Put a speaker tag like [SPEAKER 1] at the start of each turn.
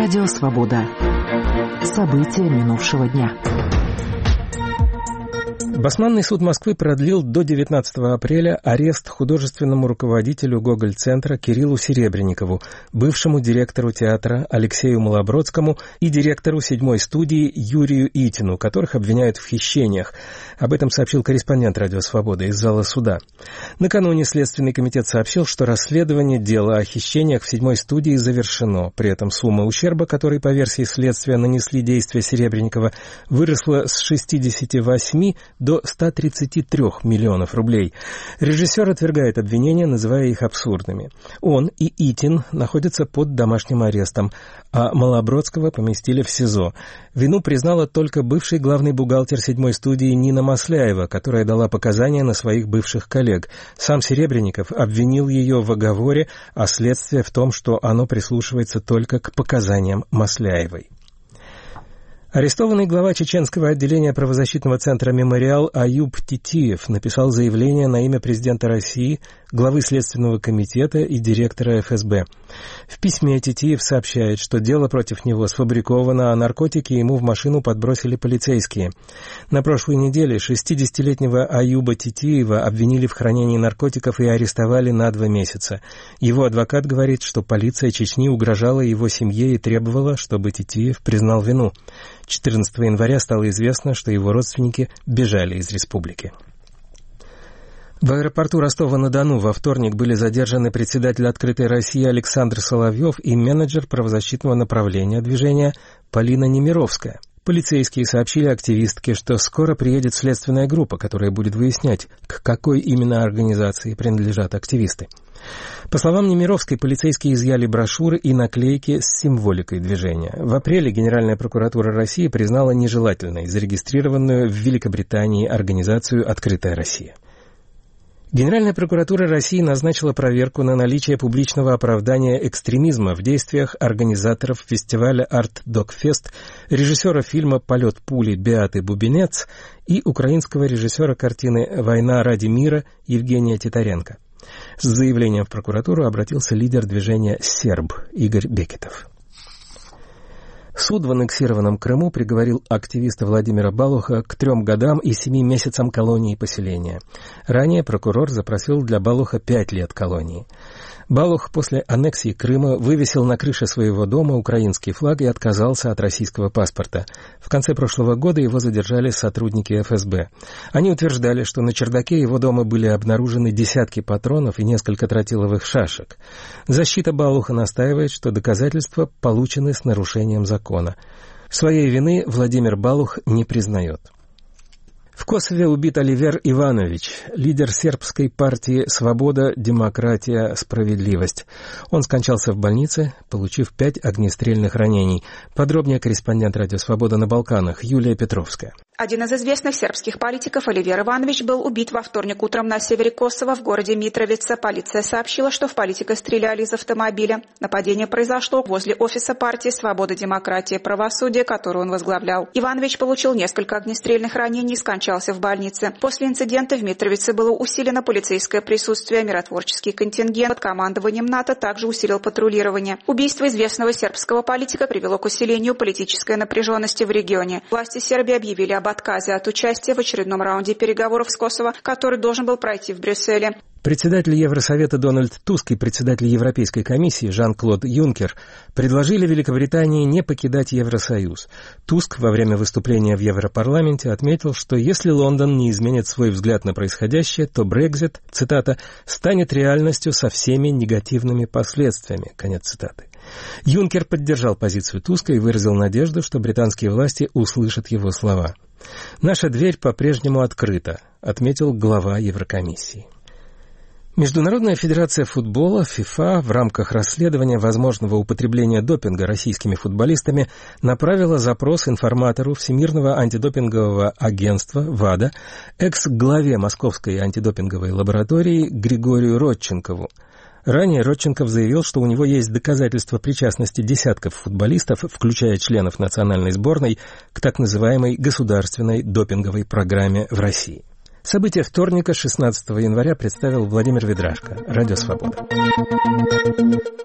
[SPEAKER 1] Радио «Свобода». События минувшего дня.
[SPEAKER 2] Басманный суд Москвы продлил до 19 апреля арест художественному руководителю Гоголь-центра Кириллу Серебренникову, бывшему директору театра Алексею Малобродскому и директору 7-й студии Юрию Итину, которых обвиняют в хищениях. Об этом сообщил корреспондент «Радио Свобода» из зала суда. Накануне Следственный комитет сообщил, что расследование дела о хищениях в 7-й студии завершено. При этом сумма ущерба, который по версии следствия нанесли действия Серебренникова, выросла с 68 до 133 миллионов рублей. Режиссер отвергает обвинения, называя их абсурдными. Он и Итин находятся под домашним арестом, а Малобродского поместили в СИЗО. Вину признала только бывший главный бухгалтер 7-й студии Нина Масляева, которая дала показания на своих бывших коллег. Сам Серебренников обвинил ее в оговоре, а следствие в том, что оно прислушивается только к показаниям Масляевой. Арестованный глава чеченского отделения правозащитного центра «Мемориал» Аюб Титиев написал заявление на имя президента России, главы Следственного комитета и директора ФСБ. В письме Титиев сообщает, что дело против него сфабриковано, а наркотики ему в машину подбросили полицейские. На прошлой неделе 60-летнего Аюба Титиева обвинили в хранении наркотиков и арестовали на 2 месяца. Его адвокат говорит, что полиция Чечни угрожала его семье и требовала, чтобы Титиев признал вину. 14 января стало известно, что его родственники бежали из республики. В аэропорту Ростова-на-Дону во вторник были задержаны председатель «Открытой России» Александр Соловьев и менеджер правозащитного направления движения Полина Немировская. Полицейские сообщили активистке, что скоро приедет следственная группа, которая будет выяснять, к какой именно организации принадлежат активисты. По словам Немировской, полицейские изъяли брошюры и наклейки с символикой движения. В апреле Генеральная прокуратура России признала нежелательной зарегистрированную в Великобритании организацию «Открытая Россия». Генеральная прокуратура России назначила проверку на наличие публичного оправдания экстремизма в действиях организаторов фестиваля «Арт-Док-Фест», режиссера фильма «Полет пули» Беаты Бубенец и украинского режиссера картины «Война ради мира» Евгения Титаренко. С заявлением в прокуратуру обратился лидер движения «Серб» Игорь Бекетов. Суд в аннексированном Крыму приговорил активиста Владимира Балуха к 3 годам и 7 месяцам колонии поселения. Ранее прокурор запросил для Балуха 5 лет колонии. Балух после аннексии Крыма вывесил на крыше своего дома украинский флаг и отказался от российского паспорта. В конце прошлого года его задержали сотрудники ФСБ. Они утверждали, что на чердаке его дома были обнаружены десятки патронов и несколько тротиловых шашек. Защита Балуха настаивает, что доказательства получены с нарушением закона. Своей вины Владимир Балух не признает. В Косове убит Оливер Иванович, лидер сербской партии «Свобода, демократия, справедливость». Он скончался в больнице, получив 5 огнестрельных ранений. Подробнее корреспондент «Радио Свобода» на Балканах Юлия Петровская.
[SPEAKER 3] Один из известных сербских политиков, Оливер Иванович, был убит во вторник утром на севере Косово, в городе Митровица. Полиция сообщила, что в политика стреляли из автомобиля. Нападение произошло возле офиса партии «Свобода, демократия, правосудие», которую он возглавлял. Иванович получил несколько огнестрельных ранений и скончался в больнице. После инцидента в Митровице было усилено полицейское присутствие. Миротворческий контингент под командованием НАТО также усилил патрулирование. Убийство известного сербского политика привело к усилению политической напряженности в регионе. Власти Сербии объявили об отказе от участия в очередном раунде переговоров с Косово, который должен был пройти в Брюсселе.
[SPEAKER 2] Председатель Евросовета Дональд Туск и председатель Европейской комиссии Жан-Клод Юнкер предложили Великобритании не покидать Евросоюз. Туск во время выступления в Европарламенте отметил, что если Лондон не изменит свой взгляд на происходящее, то Брексит, цитата, «станет реальностью со всеми негативными последствиями», конец цитаты. Юнкер поддержал позицию Туска и выразил надежду, что британские власти услышат его слова. «Наша дверь по-прежнему открыта», отметил глава Еврокомиссии. Международная федерация футбола ФИФА в рамках расследования возможного употребления допинга российскими футболистами направила запрос информатору Всемирного антидопингового агентства ВАДА, экс-главе Московской антидопинговой лаборатории Григорию Родченкову. Ранее Родченков заявил, что у него есть доказательства причастности десятков футболистов, включая членов национальной сборной, к так называемой государственной допинговой программе в России. События вторника, 16 января, представил Владимир Ведрашко. Радио «Свобода».